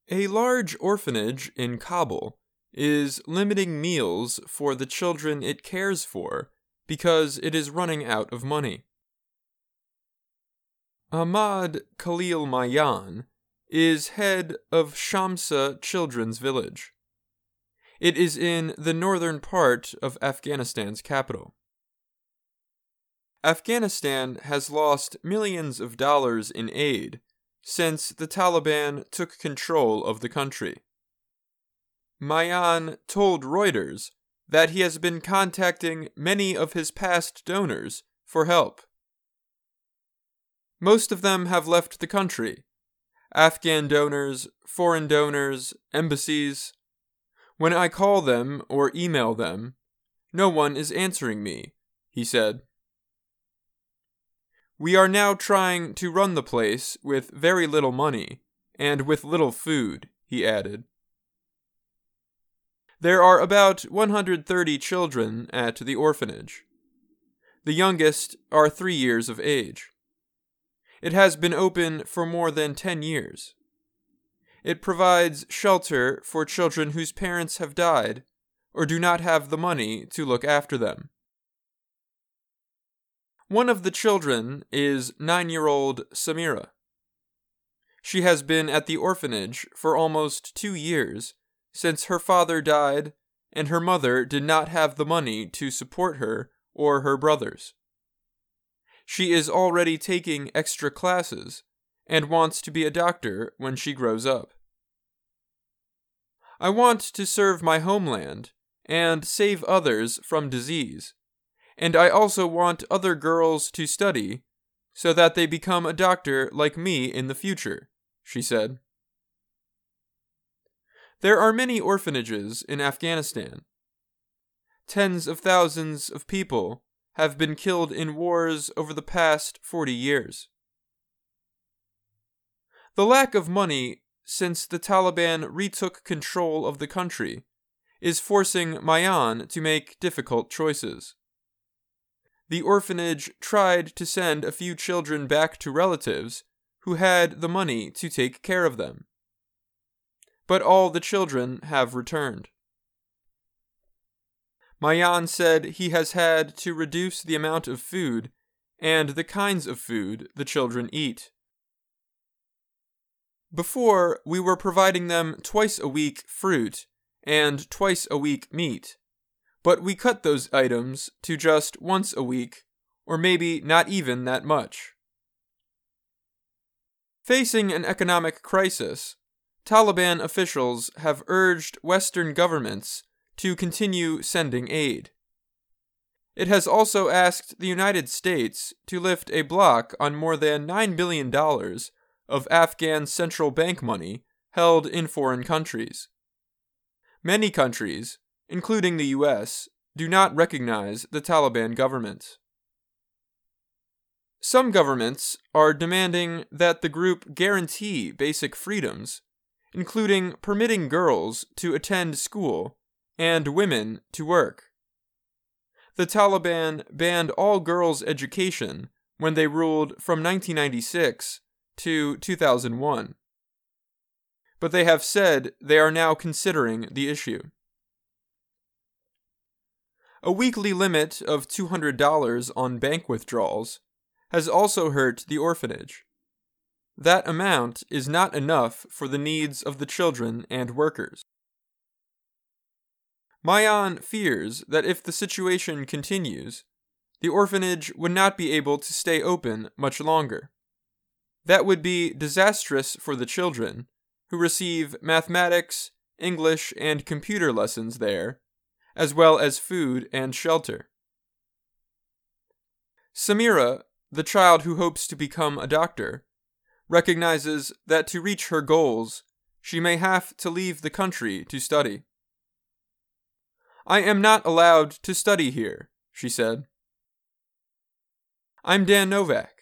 A large orphanage in Kabul is limiting meals for the children it cares for because it is running out of money. Ahmad Khalil Mayan is head of Shamsa Children's Village. It is in the northern part of Afghanistan's capital. Afghanistan has lost millions of dollars in aid since the Taliban took control of the country. Mayan told Reuters that he has been contacting many of his past donors for help. Most of them have left the country: Afghan donors, foreign donors, embassies. When I call them or email them, no one is answering me, he said. We are now trying to run the place with very little money and with little food, he added. There are about 130 children at the orphanage. The youngest are 3 years of age. It has been open for more than 10 years. It provides shelter for children whose parents have died or do not have the money to look after them. One of the children is 9-year-old Samira. She has been at the orphanage for almost 2 years since her father died and her mother did not have the money to support her or her brothers. She is already taking extra classes and wants to be a doctor when she grows up. I want to serve my homeland and save others from disease, and I also want other girls to study so that they become a doctor like me in the future, she said. There are many orphanages in Afghanistan. Tens of thousands of people have been killed in wars over the past 40 years. The lack of money since the Taliban retook control of the country is forcing Mayan to make difficult choices. The orphanage tried to send a few children back to relatives who had the money to take care of them. But all the children have returned. Mayan said he has had to reduce the amount of food and the kinds of food the children eat. Before, we were providing them twice a week fruit and twice a week meat, but we cut those items to just once a week, or maybe not even that much. Facing an economic crisis, Taliban officials have urged Western governments to continue sending aid. It has also asked the United States to lift a block on more than $9 billion of Afghan central bank money held in foreign countries. Many countries, including the US, do not recognize the Taliban government. Some governments are demanding that the group guarantee basic freedoms, including permitting girls to attend school and women to work. The Taliban banned all girls' education when they ruled from 1996 to 2001. But they have said they are now considering the issue. A weekly limit of $200 on bank withdrawals has also hurt the orphanage. That amount is not enough for the needs of the children and workers. Mayan fears that if the situation continues, the orphanage would not be able to stay open much longer. That would be disastrous for the children, who receive mathematics, English, and computer lessons there, as well as food and shelter. Samira, the child who hopes to become a doctor, recognizes that to reach her goals, she may have to leave the country to study. I am not allowed to study here, she said. I'm Dan Novak.